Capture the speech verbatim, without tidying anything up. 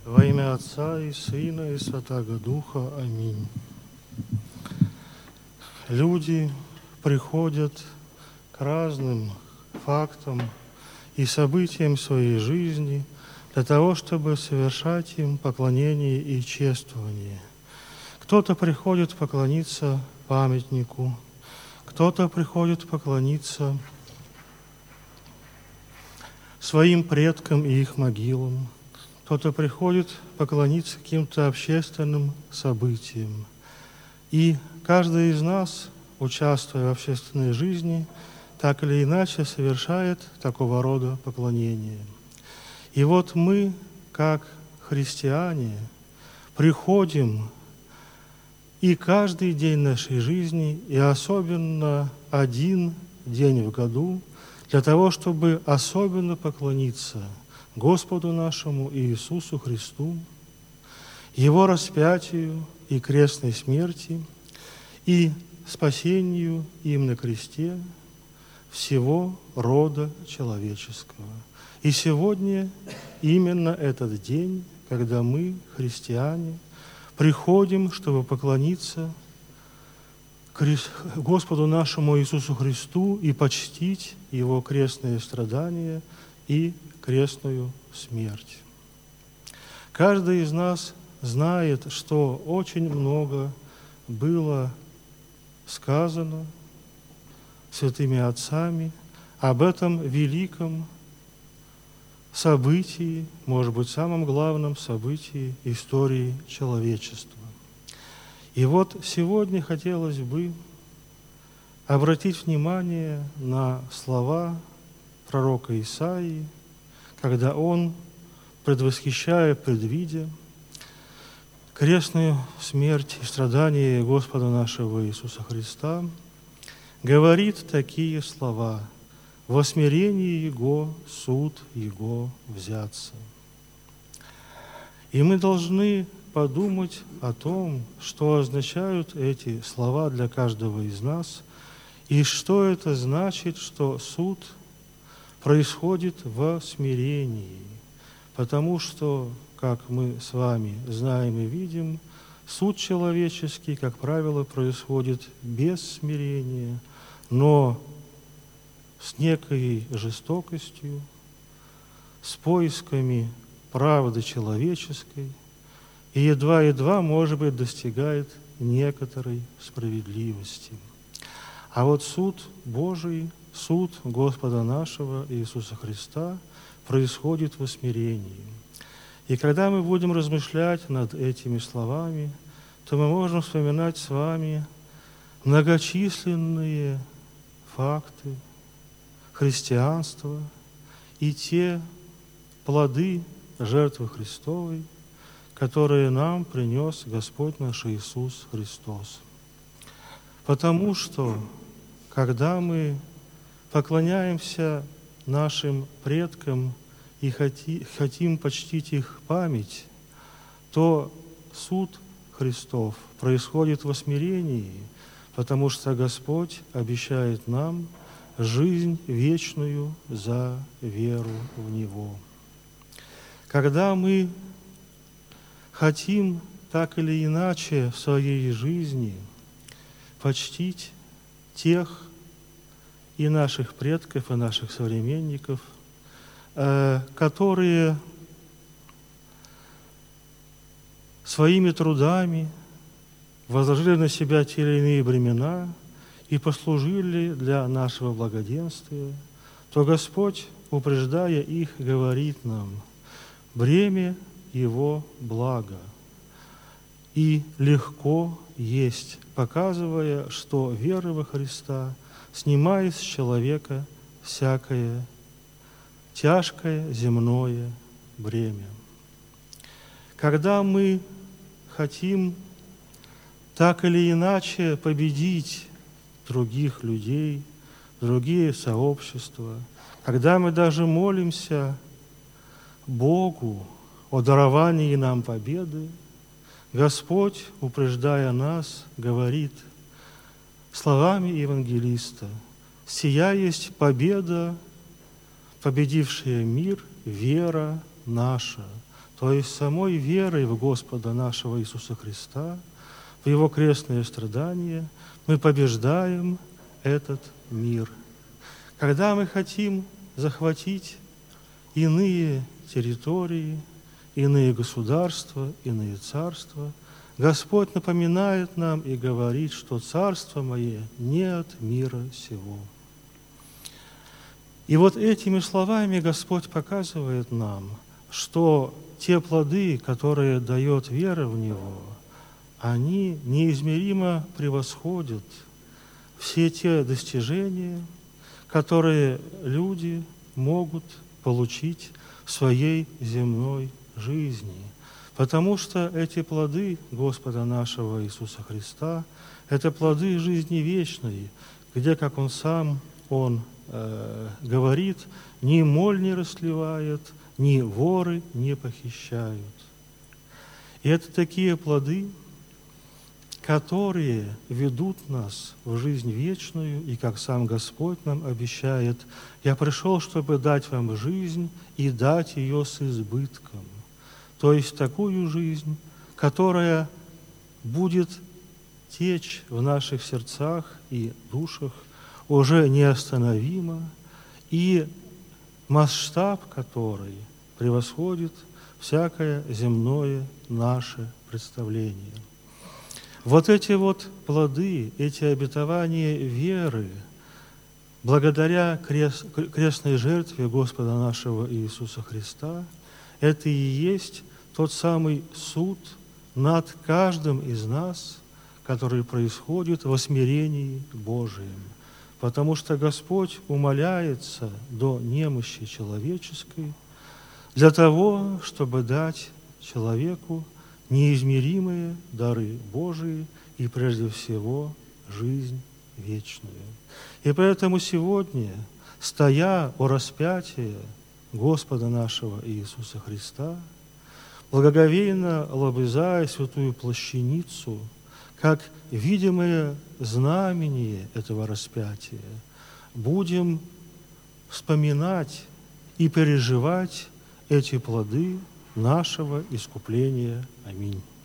Во имя Отца и Сына и Святаго Духа. Аминь. Люди приходят к разным фактам и событиям своей жизни для того, чтобы совершать им поклонение и чествование. Кто-то приходит поклониться памятнику, кто-то приходит поклониться своим предкам и их могилам, кто-то приходит поклониться каким-то общественным событиям. И каждый из нас, участвуя в общественной жизни, так или иначе совершает такого рода поклонение. И вот мы, как христиане, приходим и каждый день нашей жизни, и особенно один день в году, для того, чтобы особенно поклониться Господу нашему Иисусу Христу, Его распятию и крестной смерти, и спасению им на кресте всего рода человеческого. И сегодня именно этот день, когда мы, христиане, приходим, чтобы поклониться Господу нашему Иисусу Христу и почтить Его крестные страдания и крестную смерть. Каждый из нас знает, что очень много было сказано святыми отцами об этом великом событии, может быть, самом главном событии истории человечества. И вот сегодня хотелось бы обратить внимание на слова пророка Исаии, когда он, предвосхищая, предвидя крестную смерть и страдания Господа нашего Иисуса Христа, говорит такие слова: «Во смирении Его суд Его взяться». И мы должны подумать о том, что означают эти слова для каждого из нас, и что это значит, что суд происходит в смирении, потому что, как мы с вами знаем и видим, суд человеческий, как правило, происходит без смирения, но с некой жестокостью, с поисками правды человеческой, и едва-едва, может быть, достигает некоторой справедливости. А вот суд Божий, суд Господа нашего Иисуса Христа происходит во смирении. И когда мы будем размышлять над этими словами, то мы можем вспоминать с вами многочисленные факты христианства и те плоды жертвы Христовой, которые нам принес Господь наш Иисус Христос. Потому что, когда мы поклоняемся нашим предкам и хотим почтить их память, то суд Христов происходит во смирении, потому что Господь обещает нам жизнь вечную за веру в Него. Когда мы хотим так или иначе в своей жизни почтить тех и наших предков, и наших современников, которые своими трудами возложили на себя те или иные бремена и послужили для нашего благоденствия, то Господь, упреждая их, говорит нам: бремя Его блага и легко есть, показывая, что вера во Христа снимает с человека всякое тяжкое земное бремя. Когда мы хотим так или иначе победить других людей, другие сообщества, когда мы даже молимся Богу о даровании нам победы, Господь, упреждая нас, говорит словами евангелиста: «Сия есть победа, победившая мир, вера наша». то есть самой верой в Господа нашего Иисуса Христа, в Его крестное страдание, мы побеждаем этот мир. Когда мы хотим захватить иные территории, иные государства, иные царства, Господь напоминает нам и говорит, что «Царство мое не от мира сего». И вот этими словами Господь показывает нам, что те плоды, которые дает вера в Него, они неизмеримо превосходят все те достижения, которые люди могут получить в своей земной жизни. Потому что эти плоды Господа нашего Иисуса Христа – это плоды жизни вечной, где, как Он сам, Он э, говорит, ни моль не расливает, ни воры не похищают. И это такие плоды, которые ведут нас в жизнь вечную, и как сам Господь нам обещает, «Я пришел, чтобы дать вам жизнь и дать ее с избытком». То есть такую жизнь, которая будет течь в наших сердцах и душах уже неостановимо, и масштаб которой превосходит всякое земное наше представление. Вот эти вот плоды, эти обетования веры, благодаря крест, крестной жертве Господа нашего Иисуса Христа, это и есть тот самый суд над каждым из нас, который происходит во смирении Божием. Потому что Господь умоляется до немощи человеческой для того, чтобы дать человеку неизмеримые дары Божии и, прежде всего, жизнь вечную. И поэтому сегодня, стоя у распятия Господа нашего Иисуса Христа, благоговейно лобызая святую плащаницу, как видимое знамение этого распятия, будем вспоминать и переживать эти плоды нашего искупления. Аминь.